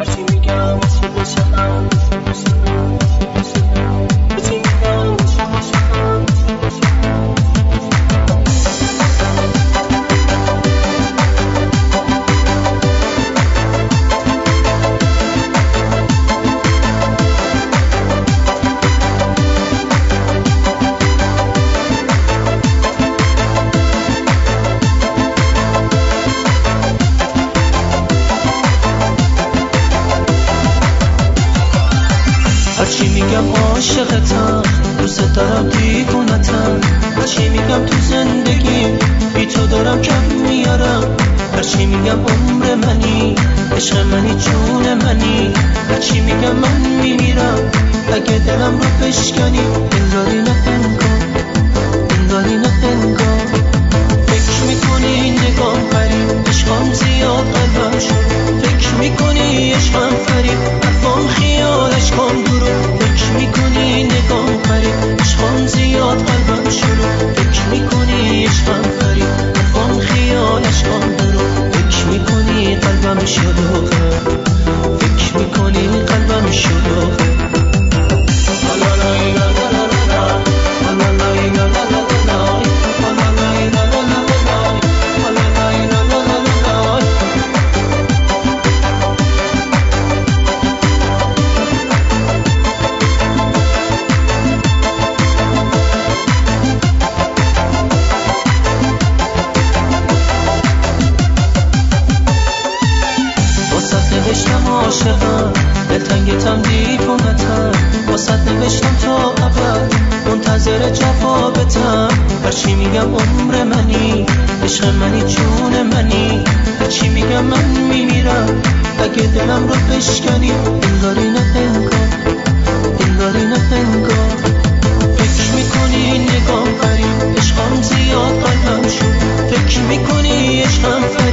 هرچی میگم عاشقتم، دوست دارم دیوونتم، هرچی میگم تو زندگیم بی تو دارم کم میارم، هرچی میگم عمر منی، عشق منی، جون منی، هرچی میگم من میمیرم اگه دلم رو بشکنی. انگاری نه انگار، انگاری نه انگار، فکر میکنی نگام غریب، عشقم زیاد قلبم شد، فکر میکنی عشقم فریب، حرفام خیال عشقم درو، فکر میکنی نگام غریب، عشقم زیاد قلبم شد، فکر میکنی عشقم فریب، حرفام خیال عشقم درو، فکر میکنی قلبم شد، فکر میکنی قلبم شد. نوشتم عاشقم، دلتنگتم دیوونتم، واسه نوشتم تا ابد منتظر جوابتم، هرچی میگم عمر منی، عشق منی، جون منی، هرچی میگم من میمیرم اگه دلم رو بشکنی. انگاری نه انگار، انگاری نه انگار، فکر میکنی نگام غریب، عشقم زیاد قلبم شد، فکر میکنی عشقم